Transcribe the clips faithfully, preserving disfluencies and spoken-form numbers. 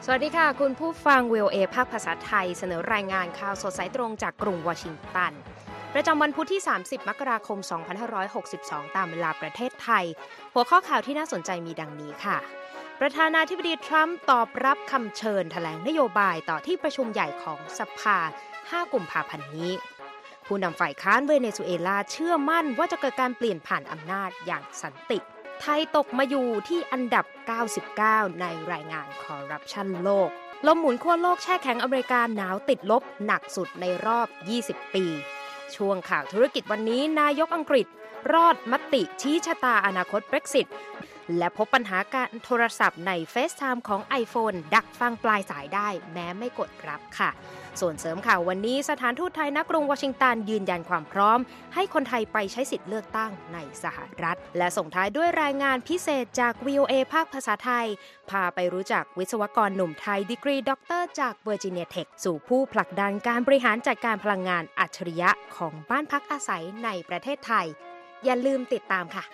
วัสดีค่ะคุณผู้ฟัง วี โอ เอ ภาคภาษาไทยเสนอรายงานข่าวสดสายตรงจากกรุงวอชิงตันประจำวันพุธที่สามสิบมกราคมสองพันห้าร้อยหกสิบสองตามเวลาประเทศไทยหัวข้อข่าวที่น่าสนใจมีดังนี้ค่ะประธานาธิบดีทรัมป์ตอบรับคำเชิญแถลงนโยบายต่อที่ประชุมใหญ่ของสภาห้ากุมภาพันธ์นี้ผู้นำฝ่ายค้านเวเนซุเอลาเชื่อมั่นว่าจะเกิดการเปลี่ยนผ่านอำนาจอย่างสันติไทยตกมาอยู่ที่อันดับเก้าสิบเก้าในรายงานคอร์รัปชันโลกลมหมุนขั้วโลกแช่แข็งอเมริกาหนาวติดลบหนักสุดในรอบยี่สิบปีช่วงข่าวธุรกิจวันนี้นายกอังกฤษรอดมติชี้ชะตาอนาคต Brexit และพบปัญหาการโทรศัพท์ใน FaceTime ของ iPhone ดักฟังปลายสายได้แม้ไม่กดรับค่ะส่วนเสริมข่าววันนี้สถานทูตไทยณกรุงวอชิงตันยืนยันความพร้อมให้คนไทยไปใช้สิทธิ์เลือกตั้งในสหรัฐและส่งท้ายด้วยรายงานพิเศษจาก วี โอ เอ ภาคภาษาไทยพาไปรู้จักวิศวกรหนุ่มไทยดีกรีด็อกเตอร์จากเวอร์จิเนียเทคสู่ผู้ผลักดันการบริหารจัดการพลังงานอัจฉริยะของบ้านพักอาศัยในประเทศไทยอย่าลืมติดตามค่ะ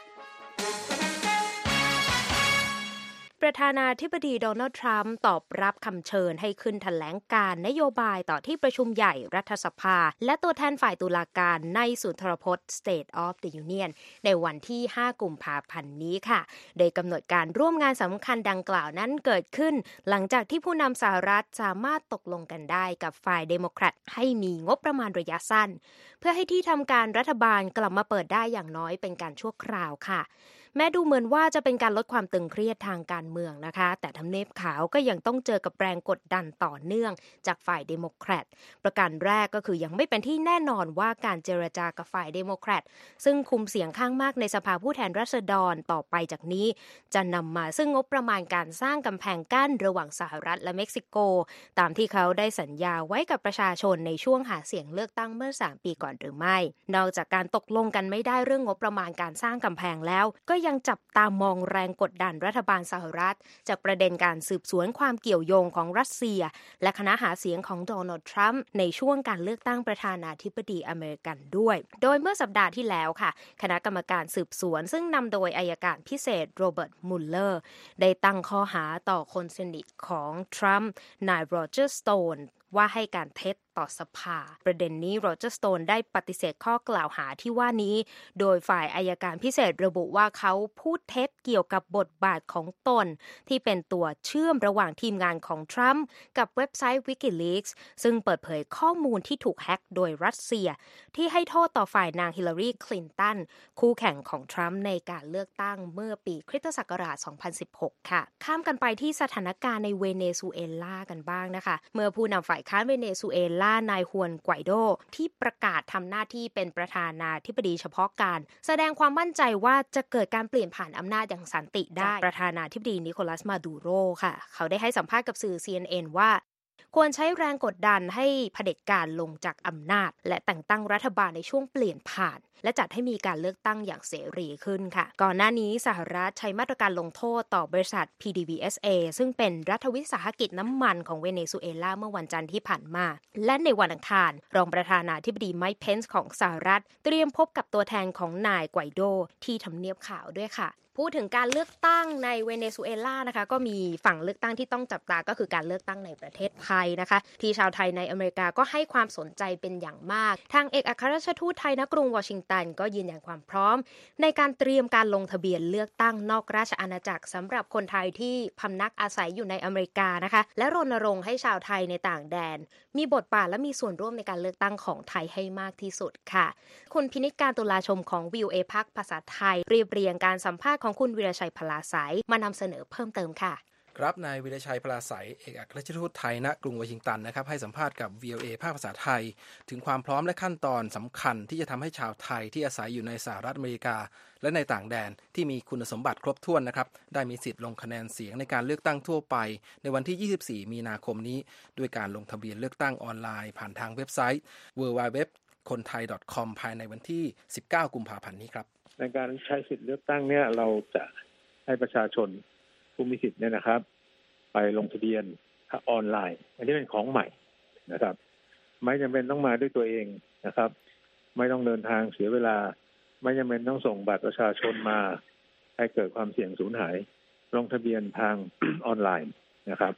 ประธานาธิบดีโดนัลด์ทรัมป์ตอบรับคำเชิญให้ขึ้นแถลงการนโยบายต่อที่ประชุมใหญ่รัฐสภาและตัวแทนฝ่ายตุลาการในศูนย์ทรพจน์ State of the Union ในวันที่ห้ากุมภาพันธ์นี้ค่ะโดยกำหนดการร่วมงานสำคัญดังกล่าวนั้นเกิดขึ้นหลังจากที่ผู้นำสหรัฐสามารถตกลงกันได้กับฝ่ายเดโมแครตให้มีงบประมาณระยะสั้นเพื่อให้ที่ทำการรัฐบาลกลับมาเปิดได้อย่างน้อยเป็นการชั่วคราวค่ะแม้ดูเหมือนว่าจะเป็นการลดความตึงเครียดทางการเมืองนะคะแต่ทำเนียบขาวก็ยังต้องเจอกับแรงกดดันต่อเนื่องจากฝ่ายเดโมแครตประการแรกก็คือยังไม่เป็นที่แน่นอนว่าการเจรจากับฝ่ายเดโมแครตซึ่งคุมเสียงข้างมากในสภาผู้แทนราษฎรต่อไปจากนี้จะนำมาซึ่งงบประมาณการสร้างกำแพงกั้นระหว่างสหรัฐและเม็กซิโกตามที่เขาได้สัญญาไว้กับประชาชนในช่วงหาเสียงเลือกตั้งเมื่อสามปีก่อนหรือไม่นอกจากการตกลงกันไม่ได้เรื่องงบประมาณการสร้างกำแพงแล้วก็ยังจับตามองแรงกดดันรัฐบาลสหรัฐจากประเด็นการสืบสวนความเกี่ยวโยงของรัสเซียและคณะหาเสียงของโดนัลด์ทรัมป์ในช่วงการเลือกตั้งประธานาธิบดีอเมริกันด้วยโดยเมื่อสัปดาห์ที่แล้วค่ะคณะกรรมการสืบสวนซึ่งนำโดยอัยการพิเศษโรเบิร์ตมุลเลอร์ได้ตั้งข้อหาต่อคนสนิทของทรัมป์นายโรเจอร์สโตนว่าให้การเท็จต่อสภาประเด็นนี้โรเจอร์สโตนได้ปฏิเสธข้อกล่าวหาที่ว่านี้โดยฝ่ายอัยการพิเศษระบุว่าเขาพูดเท็จเกี่ยวกับบทบาทของตนที่เป็นตัวเชื่อมระหว่างทีมงานของทรัมป์กับเว็บไซต์ Wikileaks ซึ่งเปิดเผยข้อมูลที่ถูกแฮ็กโดยรัสเซียที่ให้โทษต่อฝ่ายนางฮิลลารีคลินตันคู่แข่งของทรัมป์ในการเลือกตั้งเมื่อปีคริสตศักราชสองพันสิบหกค่ะข้ามกันไปที่สถานการณ์ในเวเนซุเอลากันบ้างนะคะเมื่อผู้นำฝ่ายค้านเวเนซุเอลานายฮวนไกวโดที่ประกาศทำหน้าที่เป็นประธานาธิบดีเฉพาะการแสดงความมั่นใจว่าจะเกิดการเปลี่ยนผ่านอำนาจอย่างสันติได้ประธานาธิบดีนิโคลัสมาดูโรค่ะเขาได้ให้สัมภาษณ์กับสื่อ ซี เอ็น เอ็น ว่าควรใช้แรงกดดันให้เผด็จการลงจากอำนาจและแต่งตั้งรัฐบาลในช่วงเปลี่ยนผ่านและจัดให้มีการเลือกตั้งอย่างเสรีขึ้นค่ะก่อนหน้านี้สหรัฐใช้มาตรการลงโทษต่อบริษัท พี ดี วี เอส เอ ซึ่งเป็นรัฐวิสาหกิจน้ำมันของเวเนซุเอลาเมื่อวันจันทร์ที่ผ่านมาและในวันอังคารรองประธานาธิบดีไมค์ เพนซ์ของสหรัฐเตรียมพบกับตัวแทนของนายไกวโดที่ทำเนียบขาวด้วยค่ะพูดถึงการเลือกตั้งในเวเนซุเอลานะคะก็มีฝั่งเลือกตั้งที่ต้องจับตาก็คือการเลือกตั้งในประเทศไทยนะคะที่ชาวไทยในอเมริกาก็ให้ความสนใจเป็นอย่างมากทางเอกอัครราชทูตไทยณกรุงวอชิงตันก็ยืนยันความพร้อมในการเตรียมการลงทะเบียนเลือกตั้งนอกราชอาณาจักรสำหรับคนไทยที่พำนักอาศัยอยู่ในอเมริกานะคะและรณรงค์ให้ชาวไทยในต่างแดนมีบทบาทและมีส่วนร่วมในการเลือกตั้งของไทยให้มากที่สุดค่ะคุณพินิจการตุลาชมของ วี โอ เอ ภาคภาษาไทยเรียบเรียงการสัมภาษณ์ของคุณวิรชัยพลาไสยมานำเสนอเพิ่มเติมค่ะครับนายวิรชัยพลาไสยเอกอัครราชทูตไทยณกรุงวอชิงตันนะครับให้สัมภาษณ์กับ วี โอ เอ ภาคภาษาไทยถึงความพร้อมและขั้นตอนสำคัญที่จะทำให้ชาวไทยที่อาศัยอยู่ในสหรัฐอเมริกาและในต่างแดนที่มีคุณสมบัติครบถ้วนนะครับได้มีสิทธิ์ลงคะแนนเสียงในการเลือกตั้งทั่วไปในวันที่ยี่สิบสี่มีนาคมนี้ด้วยการลงทะเบียนเลือกตั้งออนไลน์ผ่านทางเว็บไซต์ ดับเบิลยู ดับเบิลยู ดับเบิลยู ดอท คนไทย ดอท คอม ภายในวันที่สิบเก้ากุมภาพันธ์นี้ครับในการใช้สิทธิ์เลือกตั้งเนี่ยเราจะให้ประชาชนผู้มีสิทธิ์เนี่ยนะครับไปลงทะเบียนออนไลน์อันนี้เป็นของใหม่นะครับไม่จำเป็นต้องมาด้วยตัวเองนะครับไม่ต้องเดินทางเสียเวลาไม่จำเป็นต้องส่งบัตรประชาชนมาให้เกิดความเสี่ยงสูญหายลงทะเบียนทาง ออนไลน์นะครับ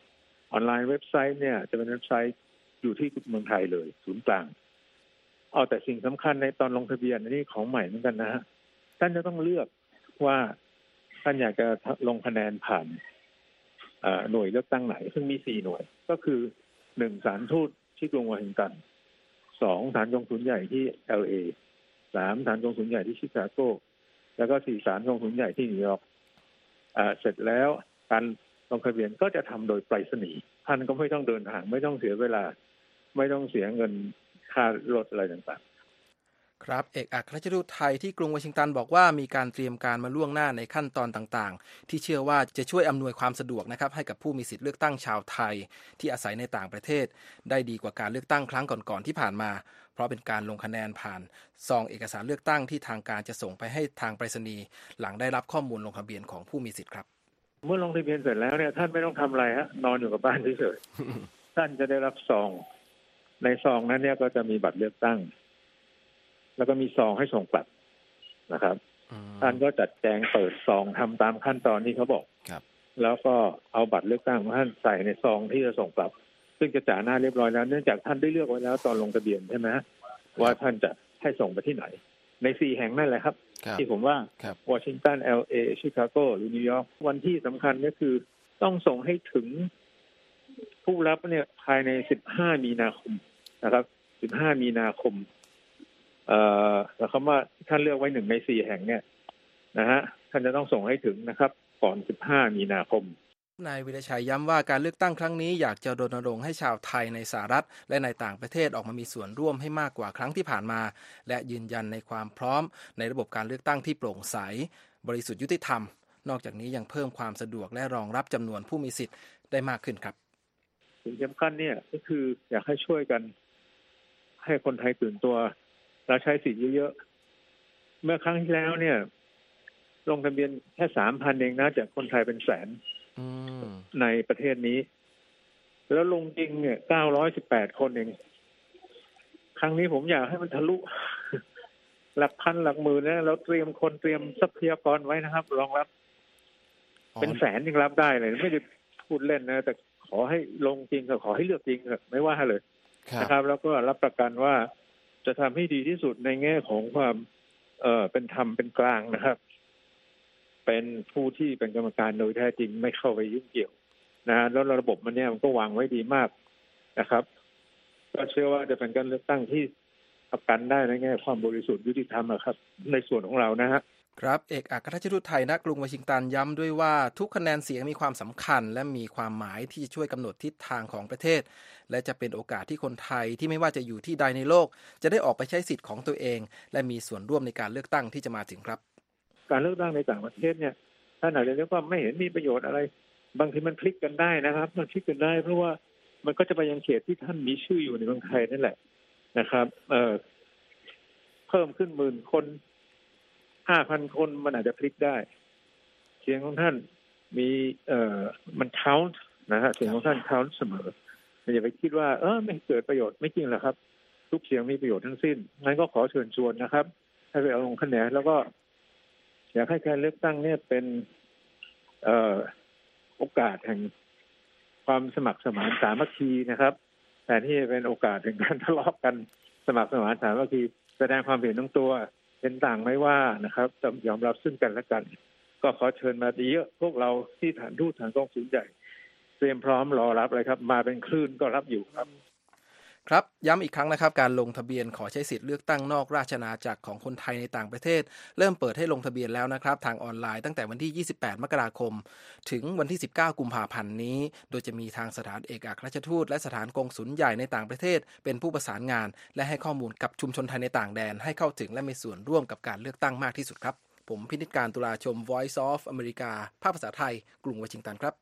ออนไลน์เว็บไซต์เนี่ยจะเป็นเว็บไซต์อยู่ที่เมืองไทยเลยศูนย์กลางเอาแต่สิ่งสำคัญในตอนลงทะเบียนนี่ของใหม่เหมือนกันนะฮะท่านจะต้องเลือกว่าท่านอยากจะลงคะแนนผ่านหน่วยเลือกตั้งไหนซึ่งมีสี่หน่วยก็คือหนึ่งศาลทูตที่กรุงวอชิงตันสองศาลกงสุลใหญ่ที่ แอล เอ สามศาลกงสุลใหญ่ที่ชิคาโกแล้วก็สี่ศาลกงสุลใหญ่ที่นิวยอร์กเสร็จแล้วการลงทะเบียนก็จะทำโดยไปรษณีย์ท่านก็ไม่ต้องเดินทางไม่ต้องเสียเวลาไม่ต้องเสียเงินค่ารถอะไรต่างๆครับเอกอัครราชทูตไทยที่กรุงวอชิงตันบอกว่ามีการเตรียมการมาล่วงหน้าในขั้นตอนต่างๆที่เชื่อว่าจะช่วยอำนวยความสะดวกนะครับให้กับผู้มีสิทธิเลือกตั้งชาวไทยที่อาศัยในต่างประเทศได้ดีกว่าการเลือกตั้งครั้งก่อนๆที่ผ่านมาเพราะเป็นการลงคะแนนผ่านซองเอกสารเลือกตั้งที่ทางการจะส่งไปให้ทางไปรษณีย์หลังได้รับข้อมูลลงทะเบียนของผู้มีสิทธิ์ครับเมื่อลงทะเบียนเสร็จแล้วเนี่ยท่านไม่ต้องทำอะไรฮะนอนอยู่กับบ้านเฉยๆ ท่านจะได้รับซองในซองนั้นเนี่ยก็จะมีบัตรเลือกตั้งแล้วก็มีซองให้ส่งกลับนะครับท่านก็จัดแจงเปิดซองทำตามขั้นตอนที่เขาบอกแล้วก็เอาบัตรเลือกตั้งของท่านใส่ในซองที่จะส่งกลับซึ่งจะจ่าหน้าเรียบร้อยแล้วเนื่องจากท่านได้เลือกไว้แล้วตอนลงทะเบียนใช่ไหมว่าท่านจะให้ส่งไปที่ไหนในสี่แห่งนั่นแหละครับที่ผมว่าวอชิงตัน แอล เอ ชิคาโกหรือนิวยอร์กวันที่สำคัญก็คือต้องส่งให้ถึงผู้รับเนี่ยภายในสิบห้ามีนาคมนะครับสิบห้ามีนาคมเอ่อแล้วคำว่าท่านเลือกไว้หนึ่งในสี่แห่งเนี่ยนะฮะท่านจะต้องส่งให้ถึงนะครับก่อนสิบห้ามีนาคมนายวิรชัยย้ำว่าการเลือกตั้งครั้งนี้อยากจะรณรงค์ให้ชาวไทยในสหรัฐและในต่างประเทศออกมามีส่วนร่วมให้มากกว่าครั้งที่ผ่านมาและยืนยันในความพร้อมในระบบการเลือกตั้งที่โปร่งใสบริสุทธิ์ยุติธรรมนอกจากนี้ยังเพิ่มความสะดวกและรองรับจำนวนผู้มีสิทธิ์ได้มากขึ้นครับสิ่งสำคัญเนี่ยก็คืออยากให้ช่วยกันให้คนไทยตื่นตัวและใช้สิทธิ์เยอะๆเมื่อครั้งที่แล้วเนี่ยลงทะเบียนแค่ สามพัน เองนะจากคนไทยเป็นแสนในประเทศนี้แล้วลงจริงเนี่ยเก้าร้อยสิบแปดคนเองครั้งนี้ผมอยากให้มันทะลุหลักพันหลักหมื่นนะเราเตรียมคนเตรียมทรัพยากรไว้นะครับรองรับเป็นแสนยังรับได้เลยไม่ได้พูดเล่นนะแต่ขอให้ลงจริงก็ขอให้เลือกจริงไม่ว่าเลยนะครับแล้วก็รับประกันว่าจะทำให้ดีที่สุดในแง่ของความเอ่อเป็นธรรมเป็นกลางนะครับเป็นผู้ที่เป็นกรรมการโดยแท้จริงไม่เข้าไปยุ่งเกี่ยวนะแล้วระบบมันเนี่ยมันก็วางไว้ดีมากนะครับก็เชื่อว่าจะเป็นการเลือกตั้งที่ประกันได้ในแง่ความบริสุทธิ์ยุติธรรมครับในส่วนของเรานะฮะครับเอกอัครราชทูตไทยณกรุงวอชิงตันย้ำด้วยว่าทุกคะแนนเสียงมีความสำคัญและมีความหมายที่จะช่วยกำหนดทิศทางของประเทศและจะเป็นโอกาสที่คนไทยที่ไม่ว่าจะอยู่ที่ใดในโลกจะได้ออกไปใช้สิทธิ์ของตัวเองและมีส่วนร่วมในการเลือกตั้งที่จะมาถึงครับการเลือกตั้งในต่างประเทศเนี่ยท่านอาจจะเรียกว่าไม่เห็นมีประโยชน์อะไรบางทีมันพลิกกันได้นะครับมันพลิกกันได้เพราะว่ามันก็จะไปยังเขตที่ท่านมีชื่ออยู่ในเมืองไทยนั่นแหละนะครับเอ่อเพิ่มขึ้นหมื่นคน ห้าพัน คนมันอาจจะพลิกได้เสียงของท่านมีเอ่อมัน count นะฮะเสียงของท่าน count เสมออย่าไปคิดว่าเออไม่เกิดประโยชน์ไม่จริงหรอกครับทุกเสียงมีประโยชน์ทั้งสิ้นงั้นก็ขอเชิญชวนนะครับให้ไปเอาลงคะแนนแล้วก็อยากให้การเลือกตั้งเนี่ยเป็นเอ่อโอกาสแห่งความสมัครสมานสามัคคีนะครับแต่ที่เป็นโอกาสแห่งการทะเลาะกันสมัครสมานสามัคคีแสดงความเห็นทั้งตัวเป็นต่างไม่ว่านะครับจะยอมรับซึ่งกันและกันก็ขอเชิญมาเยอะพวกเราที่ฐานทูตฐานกองศูนย์ใหญ่เตรียมพร้อมรอรับเลยครับมาเป็นคลื่นก็รับอยู่ครับครับย้ำอีกครั้งนะครับการลงทะเบียนขอใช้สิทธิ์เลือกตั้งนอกราชอาณาจักรของคนไทยในต่างประเทศเริ่มเปิดให้ลงทะเบียนแล้วนะครับทางออนไลน์ตั้งแต่วันที่ยี่สิบแปดมกราคมถึงวันที่สิบเก้ากุมภาพันธ์นี้โดยจะมีทางสถานเอกอัครราชทูตและสถานกงสุลใหญ่ในต่างประเทศเป็นผู้ประสานงานและให้ข้อมูลกับชุมชนไทยในต่างแดนให้เข้าถึงและมีส่วนร่วมกับการเลือกตั้งมากที่สุดครับผมพินิจการตุลาชม Voice of America ภาคภาษาไทยกรุงวอชิงตันครับ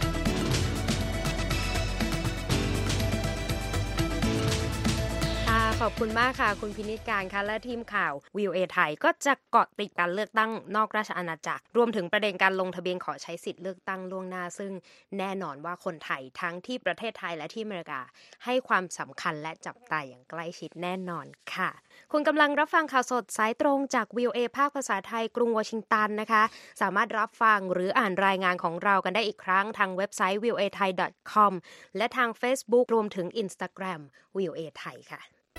ทางขอบคุณมากค่ะคุณพินิจการค่ะและทีมข่าว วี โอ เอ ไทยก็จะเกาะติดการเลือกตั้งนอกราชอาณาจักรรวมถึงประเด็นการลงทะเบียนขอใช้สิทธิ์เลือกตั้งล่วงหน้าซึ่งแน่นอนว่าคนไทยทั้งที่ประเทศไทยและที่อเมริกาให้ความสำคัญและจับตาอย่างใกล้ชิดแน่นอนค่ะคุณกำลังรับฟังข่าวสดสายตรงจาก วี โอ เอ ภาคภาษาไทยกรุงวอชิงตันนะคะสามารถรับฟังหรืออ่านรายงานของเรากันได้อีกครั้งทางเว็บไซต์ วี โอ เอ ไทย ดอท คอม และทาง Facebook รวมถึง Instagram วี โอ เอ ไทยค่ะ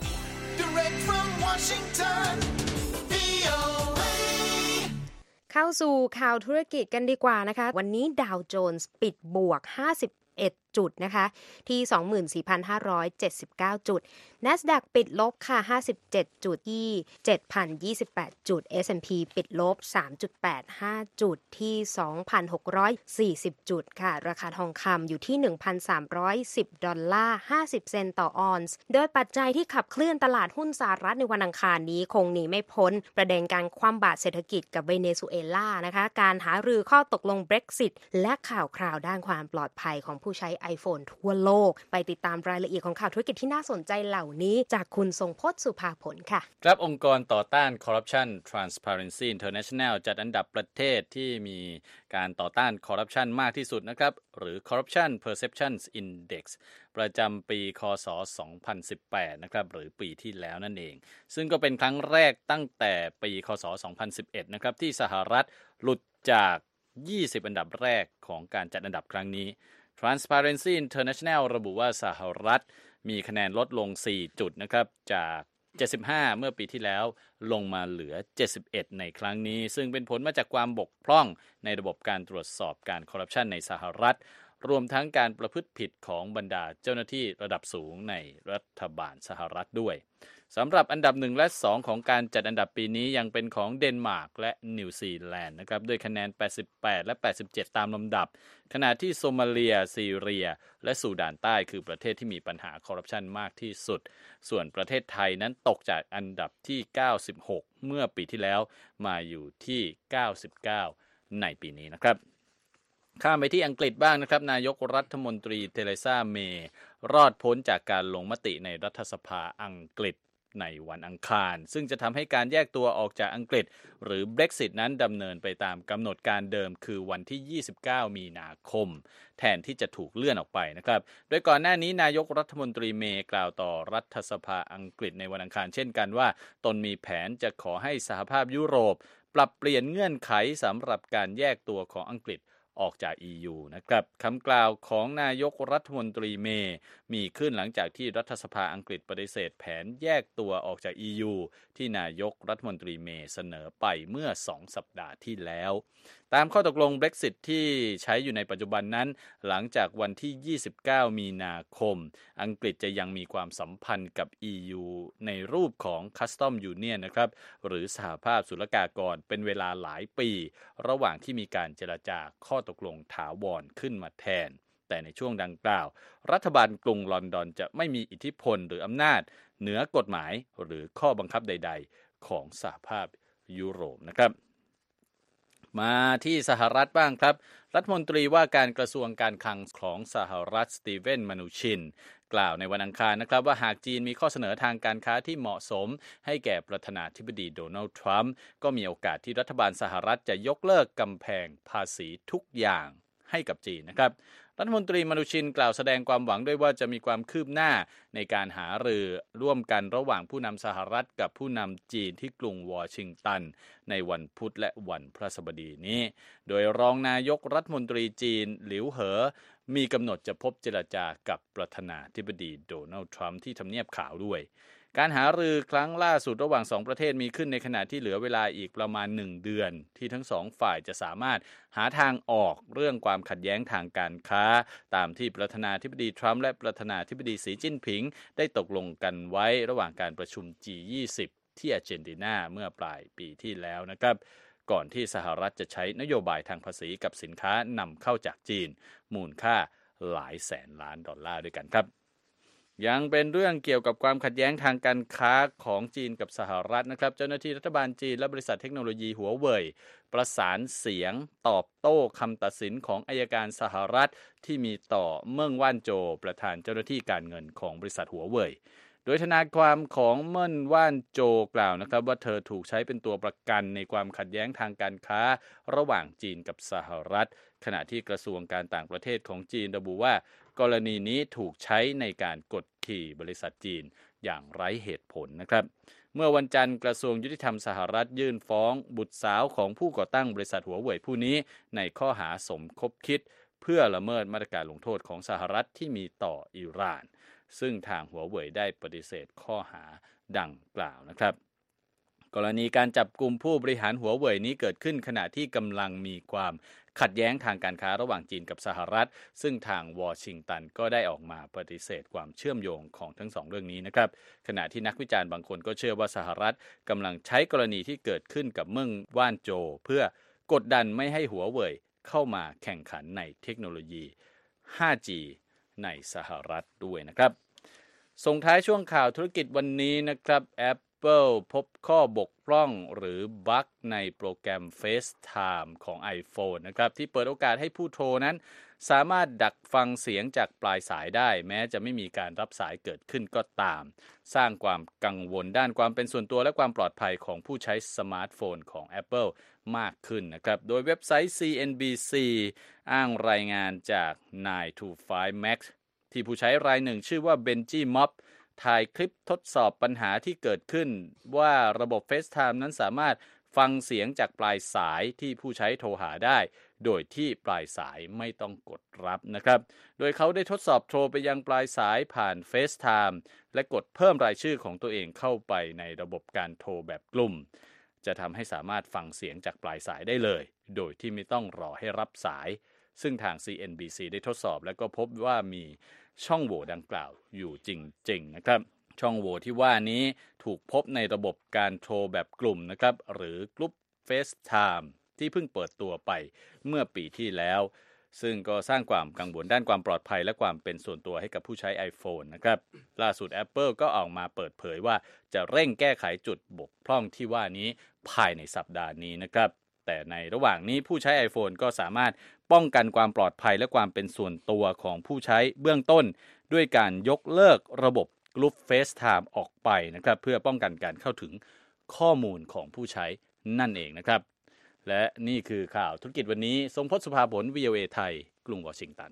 Direct from Washington วี โอ เอ เข้าสู่ข่าวธุรกิจกันดีกว่านะคะวันนี้ดาวโจนส์ปิดบวกห้าสิบเอ็ดจุดนะคะที่ สองหมื่นสี่พันห้าร้อยเจ็ดสิบเก้า จุด NASDAQ ปิดลบค่ะห้าสิบเจ็ดจุดที่ เจ็ดพันยี่สิบแปด จุด เอส แอนด์ พี ปิดลบ สามจุดแปดห้า จุดที่ สองพันหกร้อยสี่สิบ จุดค่ะราคาทองคำอยู่ที่ หนึ่งพันสามร้อยสิบ ดอลลาร์ห้าสิบเซนต์ต่อออนซ์โดยปัจจัยที่ขับเคลื่อนตลาดหุ้นสหรัฐในวันอังคารนี้คงหนีไม่พ้นประเด็นการคว่ำบาตรเศรษฐกิจกับเวเนซุเอลานะคะการหารือข้อตกลง Brexit และข่าวคราวด้านความปลอดภัยของผู้ใช้ iPhone ทั่วโลกไปติดตามรายละเอียดของข่าวธุรกิจที่น่าสนใจเหล่านี้จากคุณทรงพจน์สุภาผลค่ะครับองค์กรต่อต้านคอร์รัปชัน Transparency International จัดอันดับประเทศที่มีการต่อต้านคอร์รัปชันมากที่สุดนะครับหรือ Corruption Perceptions Index ประจำปี ค.ศ. สองพันสิบแปดนะครับหรือปีที่แล้วนั่นเองซึ่งก็เป็นครั้งแรกตั้งแต่ปี ค.ศ. สองพันสิบเอ็ดนะครับที่สหรัฐหลุดจากยี่สิบอันดับแรกของการจัดอันดับครั้งนี้Transparency International ระบุว่าสหรัฐมีคะแนนลดลงสี่จุดนะครับจากเจ็ดสิบห้าเมื่อปีที่แล้วลงมาเหลือเจ็ดสิบเอ็ดในครั้งนี้ซึ่งเป็นผลมาจากความบกพร่องในระบบการตรวจสอบการคอร์รัปชันในสหรัฐรวมทั้งการประพฤติผิดของบรรดาเจ้าหน้าที่ระดับสูงในรัฐบาลสหรัฐด้วยสำหรับอันดับหนึ่งและสองของการจัดอันดับปีนี้ยังเป็นของเดนมาร์กและนิวซีแลนด์นะครับด้วยคะแนนแปดสิบแปดและแปดสิบเจ็ดตามลำดับขณะที่โซมาเลียซีเรียและซูดานใต้คือประเทศที่มีปัญหาคอร์รัปชันมากที่สุดส่วนประเทศไทยนั้นตกจากอันดับที่เก้าสิบหกเมื่อปีที่แล้วมาอยู่ที่เก้าสิบเก้าในปีนี้นะครับข้ามไปที่อังกฤษบ้างนะครับนายกรัฐมนตรีเทเรซาเมย์รอดพ้นจากการลงมติในรัฐสภาอังกฤษในวันอังคารซึ่งจะทำให้การแยกตัวออกจากอังกฤษหรือ Brexit นั้นดำเนินไปตามกำหนดการเดิมคือวันที่ยี่สิบเก้ามีนาคมแทนที่จะถูกเลื่อนออกไปนะครับโดยก่อนหน้านี้นายกรัฐมนตรีเมย์กล่าวต่อรัฐสภาอังกฤษในวันอังคารเช่นกันว่าตนมีแผนจะขอให้สหภาพยุโรปปรับเปลี่ยนเงื่อนไขสำหรับการแยกตัวของอังกฤษออกจาก อี ยู นะครับคำกล่าวของนายกรัฐมนตรีเมย์มีขึ้นหลังจากที่รัฐสภาอังกฤษปฏิเสธแผนแยกตัวออกจาก อี ยู ที่นายกรัฐมนตรีเมย์เสนอไปเมื่อสองสัปดาห์ที่แล้วตามข้อตกลง Brexit ที่ใช้อยู่ในปัจจุบันนั้นหลังจากวันที่ยี่สิบเก้ามีนาคมอังกฤษจะยังมีความสัมพันธ์กับ อี ยู ในรูปของ Custom Union นะครับหรือสหภาพศุลกากรเป็นเวลาหลายปีระหว่างที่มีการเจรจาข้อตกลงถาวรขึ้นมาแทนแต่ในช่วงดังกล่าวรัฐบาลกรุงลอนดอนจะไม่มีอิทธิพลหรืออำนาจเหนือกฎหมายหรือข้อบังคับใดๆของสหภาพยุโรปนะครับมาที่สหรัฐบ้างครับรัฐมนตรีว่าการกระทรวงการคลังของสหรัฐสตีเวนมานูชินกล่าวในวันอังคารนะครับว่าหากจีนมีข้อเสนอทางการค้าที่เหมาะสมให้แก่ประธานาธิบดีโดนัลด์ทรัมป์ก็มีโอกาสที่รัฐบาลสหรัฐจะยกเลิกกำแพงภาษีทุกอย่างให้กับจีนนะครับรัฐมนตรีมานูชินกล่าวแสดงความหวังด้วยว่าจะมีความคืบหน้าในการหารือร่วมกันระหว่างผู้นำสหรัฐกับผู้นำจีนที่กรุงวอชิงตันในวันพุธและวันพฤหัสบดีนี้โดยรองนายกรัฐมนตรีจีนหลิวเหอมีกำหนดจะพบเจรจากับประธานาธิบดีโดนัลด์ทรัมป์ที่ทำเนียบขาวด้วยการหารือครั้งล่าสุดระหว่างสองประเทศมีขึ้นในขณะที่เหลือเวลาอีกประมาณหนึ่งเดือนที่ทั้งสองฝ่ายจะสามารถหาทางออกเรื่องความขัดแย้งทางการค้าตามที่ประธานาธิบดีทรัมป์และประธานาธิบดีสีจิ้นผิงได้ตกลงกันไว้ระหว่างการประชุม จี ยี่สิบ ที่อาร์เจนตินาเมื่อปลายปีที่แล้วนะครับก่อนที่สหรัฐจะใช้นโยบายทางภาษีกับสินค้านำเข้าจากจีนมูลค่าหลายแสนล้านดอลลาร์ด้วยกันครับยังเป็นเรื่องเกี่ยวกับความขัดแย้งทางการค้าของจีนกับสหรัฐนะครับเจ้าหน้าที่รัฐบาลจีนและบริษัทเทคโนโลยีหัวเว่ยประสานเสียงตอบโต้คำตัดสินของอัยการสหรัฐที่มีต่อเมิ่งว่านโจวประธานเจ้าหน้าที่การเงินของบริษัทหัวเว่ยโดยทนายความของเมิ่นว่านโจกล่าวนะครับว่าเธอถูกใช้เป็นตัวประกันในความขัดแย้งทางการค้าระหว่างจีนกับสหรัฐขณะที่กระทรวงการต่างประเทศของจีนระบุว่ากรณีนี้ถูกใช้ในการกดขี่บริษัทจีนอย่างไร้เหตุผลนะครับเมื่อวันจันทร์กระทรวงยุติธรรมสหรัฐยื่นฟ้องบุตรสาวของผู้ก่อตั้งบริษัทหัวเว่ยผู้นี้ในข้อหาสมคบคิดเพื่อละเมิดมาตรการลงโทษของสหรัฐที่มีต่ออิหร่านซึ่งทางหัวเว่ยได้ปฏิเสธข้อหาดังกล่าวนะครับกรณีการจับกุมผู้บริหารหัวเว่ยนี้เกิดขึ้นขณะที่กำลังมีความขัดแย้งทางการค้าระหว่างจีนกับสหรัฐซึ่งทางวอชิงตันก็ได้ออกมาปฏิเสธความเชื่อมโยงของทั้งสองเรื่องนี้นะครับขณะที่นักวิจารณ์บางคนก็เชื่อว่าสหรัฐกำลังใช้กรณีที่เกิดขึ้นกับเมิ่งว่านโจเพื่อกดดันไม่ให้หัวเว่ยเข้ามาแข่งขันในเทคโนโลยี ห้าจี ในสหรัฐด้วยนะครับส่งท้ายช่วงข่าวธุรกิจวันนี้นะครับ Apple พบข้อบกพร่องหรือบั๊กในโปรแกรม FaceTime ของ iPhone นะครับที่เปิดโอกาสให้ผู้โทรนั้นสามารถดักฟังเสียงจากปลายสายได้แม้จะไม่มีการรับสายเกิดขึ้นก็ตามสร้างความกังวลด้านความเป็นส่วนตัวและความปลอดภัยของผู้ใช้สมาร์ทโฟนของ Apple มากขึ้นนะครับโดยเว็บไซต์ ซี เอ็น บี ซี อ้างรายงานจาก ไนน์ ทู ไฟว์ แม็กซ์ ที่ผู้ใช้รายหนึ่งชื่อว่าเบนจี้ม็อบถ่ายคลิปทดสอบปัญหาที่เกิดขึ้นว่าระบบ FaceTime นั้นสามารถฟังเสียงจากปลายสายที่ผู้ใช้โทรหาได้โดยที่ปลายสายไม่ต้องกดรับนะครับโดยเขาได้ทดสอบโทรไปยังปลายสายผ่าน FaceTime และกดเพิ่มรายชื่อของตัวเองเข้าไปในระบบการโทรแบบกลุ่มจะทำให้สามารถฟังเสียงจากปลายสายได้เลยโดยที่ไม่ต้องรอให้รับสายซึ่งทาง ซี เอ็น บี ซี ได้ทดสอบและก็พบว่ามีช่องโหว่ดังกล่าวอยู่จริงๆนะครับช่องโหว่ที่ว่านี้ถูกพบในระบบการโทรแบบกลุ่มนะครับหรือกลุ่ม FaceTime ที่เพิ่งเปิดตัวไปเมื่อปีที่แล้วซึ่งก็สร้างความกังวลด้านความปลอดภัยและความเป็นส่วนตัวให้กับผู้ใช้ iPhone นะครับล่าสุด Apple ก็ออกมาเปิดเผยว่าจะเร่งแก้ไขจุดบกพร่องที่ว่านี้ภายในสัปดาห์นี้นะครับแต่ในระหว่างนี้ผู้ใช้ iPhone ก็สามารถป้องกันความปลอดภัยและความเป็นส่วนตัวของผู้ใช้เบื้องต้นด้วยการยกเลิกระบบกลุ่ม FaceTime ออกไปนะครับเพื่อป้องกันการเข้าถึงข้อมูลของผู้ใช้นั่นเองนะครับและนี่คือข่าวธุรกิจวันนี้ทรงพจน์สุภาผล วี โอ เอ ไทยกรุงวอชิงตัน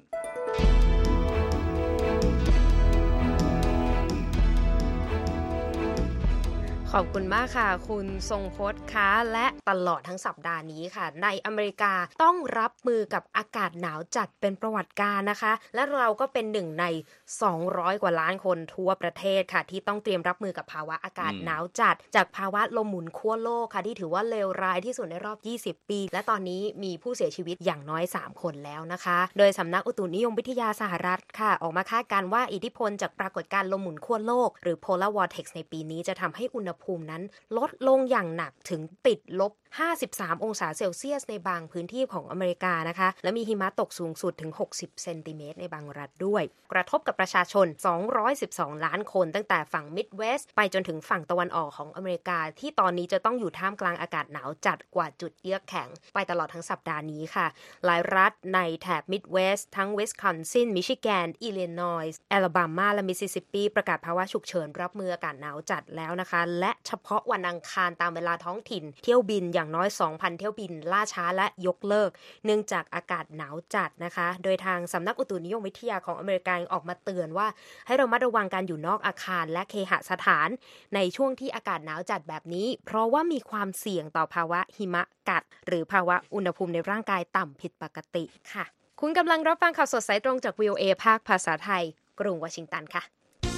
ขอบคุณมากค่ะคุณทรงพจน์คะและตลอดทั้งสัปดาห์นี้ค่ะในอเมริกาต้องรับมือกับอากาศหนาวจัดเป็นประวัติการนะคะและเราก็เป็นหนึ่งในสองร้อยกว่าล้านคนทั่วประเทศค่ะที่ต้องเตรียมรับมือกับภาวะอากาศหนาวจัดจากภาวะลมหมุนขั้วโลกค่ะที่ถือว่าเลวร้ายที่สุดในรอบยี่สิบปีและตอนนี้มีผู้เสียชีวิตอย่างน้อยสามคนแล้วนะคะโดยสำนักอุตุนิยมวิทยาสหรัฐค่ะออกมาคาดการณ์ว่าอิทธิพลจากปรากฏการณ์ลมหมุนขั้วโลกหรือ Polar Vortex ในปีนี้จะทำให้อุณหภูมินั้นลดลงอย่างหนักถึงติดลบห้าสิบสามองศาเซลเซียสในบางพื้นที่ของอเมริกานะคะและมีหิมะตกสูงสุดถึงหกสิบเซนติเมตรในบางรัฐด้วยกระทบกับประชาชนสองร้อยสิบสองล้านคนตั้งแต่ฝั่งมิดเวสต์ไปจนถึงฝั่งตะวันออกของอเมริกาที่ตอนนี้จะต้องอยู่ท่ามกลางอากาศหนาวจัดกว่าจุดเยือกแข็งไปตลอดทั้งสัปดาห์นี้ค่ะหลายรัฐในแถบมิดเวสต์ทั้งวิสคอนซินมิชิแกนอิลลินอยส์แอลาบามาและมิสซิสซิปปีประกาศภาวะฉุกเฉินรับมืออากาศหนาวจัดแล้วนะคะและเฉพาะวันอังคารตามเวลาท้องถิ่นเที่ยวบินอย่างน้อย สองพัน เที่ยวบินล่าช้าและยกเลิกเนื่องจากอากาศหนาวจัดนะคะโดยทางสำนักอุตุนิยมวิทยาของอเมริกาออกมาเตือนว่าให้เราระมัดระวังการอยู่นอกอาคารและเคหสถานในช่วงที่อากาศหนาวจัดแบบนี้เพราะว่ามีความเสี่ยงต่อภาวะหิมะกัดหรือภาวะอุณหภูมิในร่างกายต่ำผิดปกติค่ะคุณกำลังรับฟังข่าวสดสายตรงจาก วี โอ เอ ภาคภาษาไทยกรุงวอชิงตันค่ะ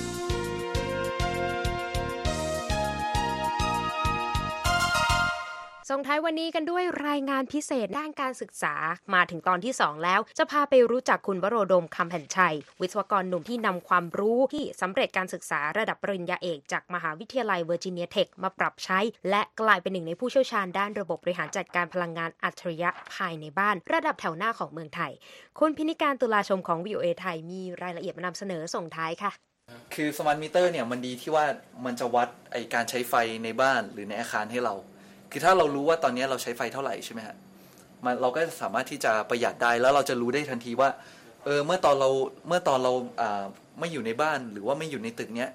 ส่งท้ายวันนี้กันด้วยรายงานพิเศษด้านการศึกษามาถึงตอนที่สองแล้วจะพาไปรู้จักคุณวโรดมคำแผ่นชัยวิศวกรหนุ่มที่นำความรู้ที่สำเร็จการศึกษาระดับปริญญาเอกจากมหาวิทยาลัยเวอร์จิเนียเทคมาปรับใช้และกลายเป็นหนึ่งในผู้เชี่ยวชาญด้านระบบบริหารจัดการพลังงานอัจฉริยะภายในบ้านระดับแถวหน้าของเมืองไทยคุณพินิการตุลาชมของ วี โอ เอ ไทยมีรายละเอียดมานำเสนอส่งท้ายค่ะคือสมาร์ทมิเตอร์เนี่ยมันดีที่ว่ามันจะวัดไอการใช้ไฟในบ้านหรือในอาคารให้เราคือถ้าเรารู้ว่าตอนนี้เราใช้ไฟเท่าไหร่ใช่ไหมฮะมันเราก็สามารถที่จะประหยัดได้แล้วเราจะรู้ได้ทันทีว่าเออเมื่อตอนเราเมื่อตอนเราอ่าไม่อยู่ในบ้านหรือว่าไม่อยู่ในตึกเนี้ย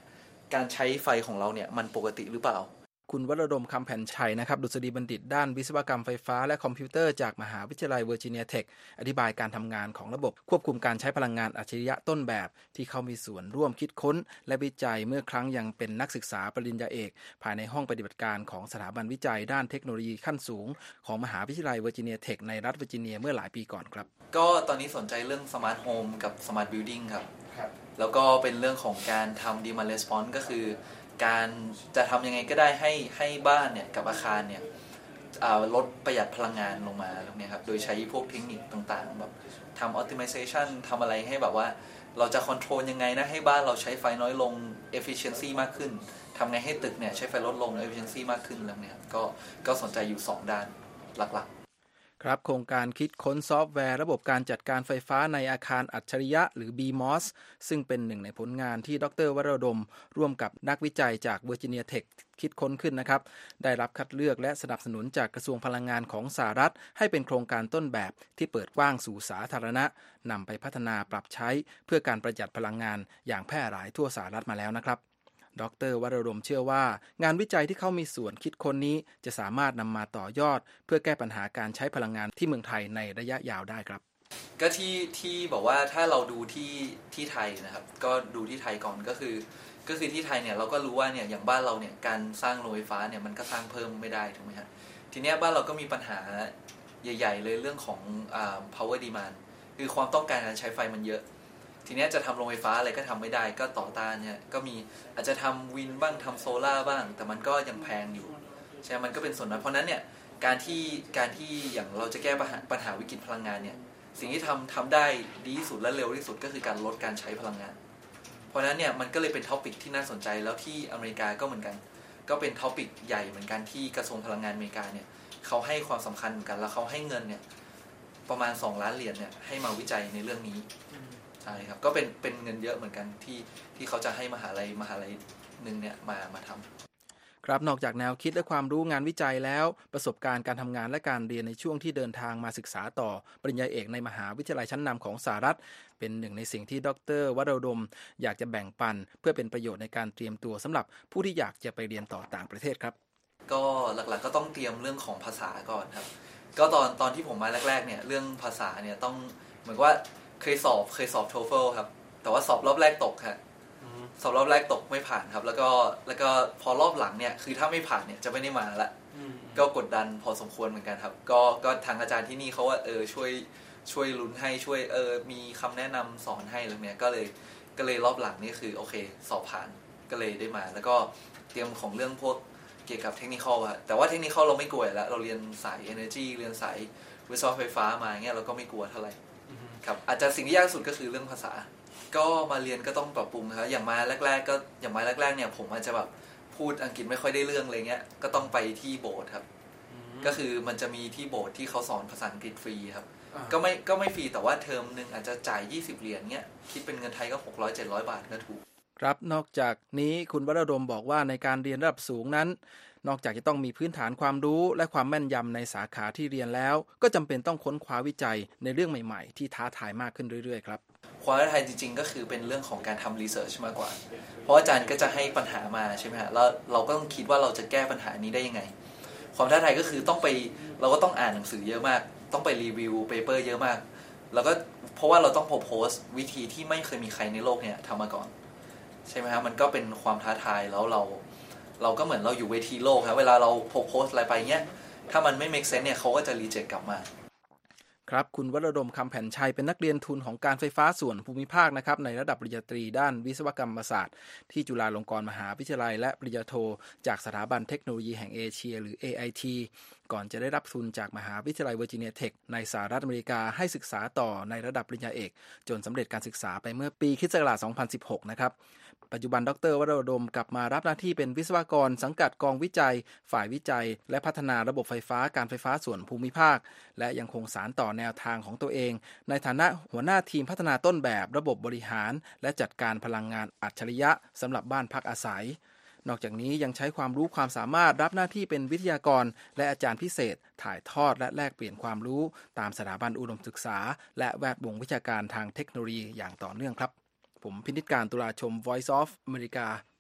การใช้ไฟของเราเนี่ยมันปกติหรือเปล่าคุณวรดมคำแผ่นชัยนะครับดุษฎีบัณฑิตด้านวิศวกรรมไฟฟ้าและคอมพิวเตอร์จากมหาวิทยาลัยเวอร์จิเนียเทคอธิบายการทำงานของระบบควบคุมการใช้พลังงานอัจฉริยะต้นแบบที่เขามีส่วนร่วมคิดค้นและวิจัยเมื่อครั้งยังเป็นนักศึกษาปริญญาเอกภายในห้องปฏิบัติการของสถาบันวิจัยด้านเทคโนโลยีขั้นสูงของมหาวิทยาลัยเวอร์จิเนียเทคในรัฐเวอร์จิเนียเมื่อหลายปีก่อนครับก็ตอนนี้สนใจเรื่องสมาร์ทโฮมกับสมาร์ทบิลดิ้งครับแล้วก็เป็นเรื่องของการทำ demand response ก็คือการจะทำยังไงก็ได้ให้ให้บ้านเนี่ยกับอาคารเนี่ยลดประหยัดพลังงานลงมาตรงนี้ครับโดยใช้พวกเทคนิคต่างๆแบบทำ optimization ทำอะไรให้แบบว่าเราจะ control ยังไงนะให้บ้านเราใช้ไฟน้อยลง efficiency มากขึ้นทำไงให้ตึกเนี่ยใช้ไฟลดลง efficiency มากขึ้นแล้วเนี่ยก็ก็สนใจอยู่สองด้านหลักๆครับโครงการคิดค้นซอฟต์แวร์ระบบการจัดการไฟฟ้าในอาคารอัจฉริยะหรือ บี มอส ซึ่งเป็นหนึ่งในผลงานที่ดร.วรดมร่วมกับนักวิจัยจากเวอร์จิเนียเทคคิดค้นขึ้นนะครับได้รับคัดเลือกและสนับสนุนจากกระทรวงพลังงานของสหรัฐให้เป็นโครงการต้นแบบที่เปิดกว้างสู่สาธารณะนำไปพัฒนาปรับใช้เพื่อการประหยัดพลังงานอย่างแพร่หลายทั่วสหรัฐมาแล้วนะครับดร.วรดมเชื่อว่างานวิจัยที่เขามีส่วนคิดค้นนี้จะสามารถนำมาต่อยอดเพื่อแก้ปัญหาการใช้พลังงานที่เมืองไทยในระยะยาวได้ครับก็ที่ที่บอกว่าถ้าเราดูที่ที่ไทยนะครับก็ดูที่ไทยก่อนก็คือก็คือที่ไทยเนี่ยเราก็รู้ว่าเนี่ยอย่างบ้านเราเนี่ยการสร้างโรงไฟฟ้าเนี่ยมันก็สร้างเพิ่มไม่ได้ถูกไหมครับทีนี้บ้านเราก็มีปัญหาใหญ่ๆเลยเรื่องของอ่า power demand คือความต้องการการใช้ไฟมันเยอะทีนี้จะทำโรงไฟฟ้าอะไรก็ทำไม่ได้ก็ต่อต้านเนี่ยก็มีอาจจะทำวินบ้างทำโซล่าบ้างแต่มันก็ยังแพงอยู่ใช่มันก็เป็นส่วนน้อยเพราะนั้นเนี่ยการที่การที่อย่างเราจะแก้ปัญหาปัญหาวิกฤตพลังงานเนี่ยสิ่งที่ทำทำได้ดีที่สุดและเร็วที่สุดก็คือการลดการใช้พลังงานเพราะนั้นเนี่ยมันก็เลยเป็นท็อปิกที่น่าสนใจแล้วที่อเมริกาก็เหมือนกันก็เป็นท็อปิกใหญ่เหมือนกันที่กระทรวงพลังงานอเมริกาเนี่ยเขาให้ความสำคัญเหมือนกันแล้วเขาให้เงินเนี่ยประมาณสองล้านเหรียญเนี่ยให้มาวิจัยในเรื่องนี้ใช่ครับก็เป็นเป็นเงินเยอะเหมือนกันที่ที่เขาจะให้มหาลัยมหาลัยนึงเนี่ยมามาทำครับนอกจากแนวคิดและความรู้งานวิจัยแล้วประสบการณ์การทำงานและการเรียนในช่วงที่เดินทางมาศึกษาต่อปริญญาเอกในมหาวิทยาลัยชั้นนำของสหรัฐเป็นหนึ่งในสิ่งที่ดร.วรดมอยากจะแบ่งปันเพื่อเป็นประโยชน์ในการเตรียมตัวสำหรับผู้ที่อยากจะไปเรียนต่อต่างประเทศครับก็หลักๆก็ต้องเตรียมเรื่องของภาษาก่อนครับก็ตอนตอนที่ผมมาแรกๆเนี่ยเรื่องภาษาเนี่ยต้องเหมือนว่าเคยสอบเคยสอบ โทเฟิล ครับแต่ว่าสอบรอบแรกตกครับสอบรอบแรกตกไม่ผ่านครับแล้วก็แล้วก็พอรอบหลังเนี่ยคือถ้าไม่ผ่านเนี่ยจะไม่ได้มาละก็กดดันพอสมควรเหมือนกันครับก็ก็ทางอาจารย์ที่นี่เขาว่าเออช่วยช่วยลุ้นให้ช่วยเออมีคำแนะนำสอนให้อะไรเนี่ยก็เลยก็เลยรอบหลังนี่คือโอเคสอบผ่านก็เลยได้มาแล้วก็เตรียมของเรื่องพวกเกี่ยวกับเทคนิคอลอะแต่ว่าเทคนิคอลเราไม่กลัวแล้วเราเรียนสาย Energy เรียนสายวิศวะไฟฟ้ามาเงี้ยเราก็ไม่กลัวเท่าไหร่ครับอาจจะสิ่งที่ยากสุดก็คือเรื่องภาษาก็มาเรียนก็ต้องปรับปรุงครับอย่างมาแรกๆก็อย่างมาแรกๆเนี่ยผมอาจจะแบบพูดอังกฤษไม่ค่อยได้เรื่องอะไรเงี้ยก็ต้องไปที่โบสถ์ครับก็คือมันจะมีที่โบสถ์ที่เขาสอนภาษาอังกฤษฟรีครับก็ไม่ก็ไม่ฟรีแต่ว่าเทอมนึงอาจจะจ่ายยี่สิบเหรียญเงี้ยคิดเป็นเงินไทยก็หกร้อย เจ็ดร้อยบาทก็ถูกครับนอกจากนี้คุณวรดมบอกว่าในการเรียนระดับสูงนั้นนอกจากจะต้องมีพื้นฐานความรู้และความแม่นยำในสาขาที่เรียนแล้วก็จำเป็นต้องค้นคว้าวิจัยในเรื่องใหม่ๆที่ท้าทายมากขึ้นเรื่อยๆครับความท้าทายจริงๆก็คือเป็นเรื่องของการทำรีเสิร์ชมากกว่าเพราะอาจารย์ก็จะให้ปัญหามาใช่ไหมฮะแล้วเราก็ต้องคิดว่าเราจะแก้ปัญหานี้ได้ยังไงความท้าทายก็คือต้องไปเราก็ต้องอ่านหนังสือเยอะมากต้องไปรีวิวเปเปอร์เยอะมากแล้วก็เพราะว่าเราต้องโพสต์วิธีที่ไม่เคยมีใครในโลกเนี่ยทำมาก่อนใช่ไหมครับมันก็เป็นความท้าทายแล้วเราเราก็เหมือนเราอยู่เวทีโลกครับเวลาเราโพสต์อะไรไปเงี้ยถ้ามันไม่ make sense เนี่ยเขาก็จะรีเจ็คกลับมาครับคุณวรดมคำแผ่นชัยเป็นนักเรียนทุนของการไฟฟ้าส่วนภูมิภาคนะครับในระดับปริญญาตรีด้านวิศวกรรมศาสตร์ที่จุฬาลงกรณ์มหาวิทยาลัยและปริญญาโทจากสถาบันเทคโนโลยีแห่งเอเชียหรือ เอ ไอ ที ก่อนจะได้รับทุนจากมหาวิทยาลัยเวอร์จิเนียเทคในสหรัฐอเมริกาให้ศึกษาต่อในระดับปริญญาเอกจนสำเร็จการศึกษาไปเมื่อปีค.ศ. สองพันสิบหกนะครับปัจจุบันดร.วรดมกลับมารับหน้าที่เป็นวิศวกรสังกัดกองวิจัยฝ่ายวิจัยและพัฒนาระบบไฟฟ้าการไฟฟ้าส่วนภูมิภาคและยังคงสานต่อแนวทางของตัวเองในฐานะหัวหน้าทีมพัฒนาต้นแบบระบบบริหารและจัดการพลังงานอัจฉริยะสำหรับบ้านพักอาศัยนอกจากนี้ยังใช้ความรู้ความสามารถรับหน้าที่เป็นวิทยากรและอาจารย์พิเศษถ่ายทอดและแลกเปลี่ยนความรู้ตามสถาบันอุดมศึกษาและแวดวงวิชาการทางเทคโนโลยีอย่างต่อเนื่องครับผมพินิจการตุลาชม Voice of America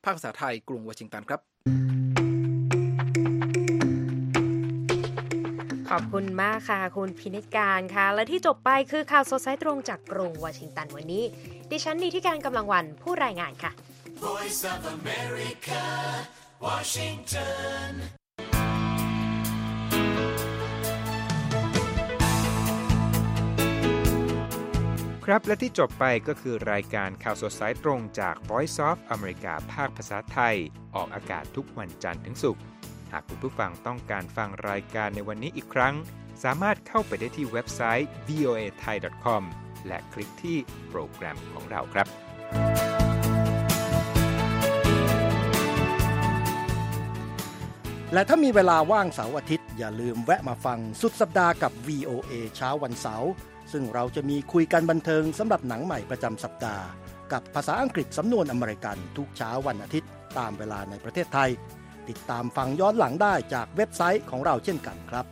ภาคภาษาไทยกรุงวอชิงตันครับขอบคุณมากค่ะคุณพินิจการค่ะและที่จบไปคือข่าวสดสายตรงจากกรุงวอชิงตันวันนี้ดิฉันนีที่การกำลังวันผู้รายงานค่ะ Voice of America Washington ครับและที่จบไปก็คือรายการข่าวสดสายตรงจาก Voice of America ภาคภาษาไทยออกอากาศทุกวันจันทร์ถึงศุกร์หากคุณผู้ฟังต้องการฟังรายการในวันนี้อีกครั้งสามารถเข้าไปได้ที่เว็บไซต์ วี โอ เอ ไทย ดอท คอม และคลิกที่โปรแกรมของเราครับและถ้ามีเวลาว่างเสาร์อาทิตย์อย่าลืมแวะมาฟังสุดสัปดาห์กับ วี โอ เอ เช้าวันเสาร์ซึ่งเราจะมีคุยกันบันเทิงสำหรับหนังใหม่ประจำสัปดาห์กับภาษาอังกฤษสำนวนอเมริกันทุกเช้าวันอาทิตย์ตามเวลาในประเทศไทยติดตามฟังย้อนหลังได้จากเว็บไซต์ของเราเช่นกันครับ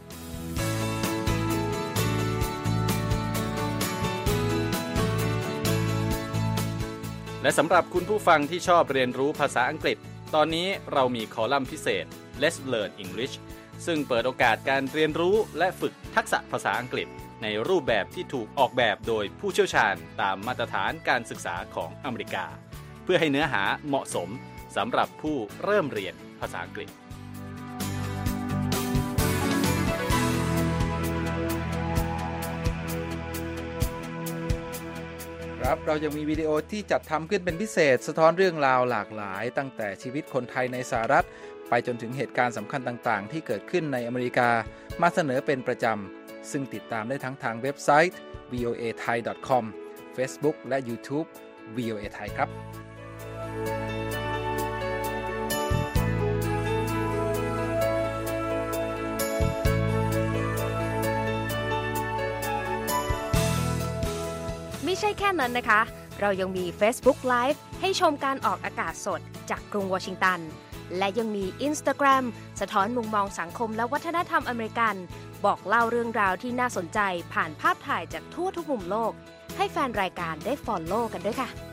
และสำหรับคุณผู้ฟังที่ชอบเรียนรู้ภาษาอังกฤษตอนนี้เรามีคอลัมน์พิเศษ Let's Learn English ซึ่งเปิดโอกาสการเรียนรู้และฝึกทักษะภาษาอังกฤษในรูปแบบที่ถูกออกแบบโดยผู้เชี่ยวชาญตามมาตรฐานการศึกษาของอเมริกาเพื่อให้เนื้อหาเหมาะสมสำหรับผู้เริ่มเรียนภาษาอังกฤษครับเรายังมีวิดีโอที่จัดทำขึ้นเป็นพิเศษสะท้อนเรื่องราวหลากหลายตั้งแต่ชีวิตคนไทยในสหรัฐไปจนถึงเหตุการณ์สำคัญต่างๆที่เกิดขึ้นในอเมริกามาเสนอเป็นประจำซึ่งติดตามได้ทั้งทางเว็บไซต์ วี โอ เอ ไทย ดอท คอม Facebook และ YouTube วี โอ เอ ไทยครับไม่ใช่แค่นั้นนะคะเรายังมี Facebook Live ให้ชมการออกอากาศสดจากกรุงวอชิงตันและยังมี Instagram สะท้อนมุมมองสังคมและวัฒนธรรมอเมริกันบอกเล่าเรื่องราวที่น่าสนใจผ่านภาพถ่ายจากทั่วทุกมุมโลกให้แฟนรายการได้ follow กันด้วยค่ะ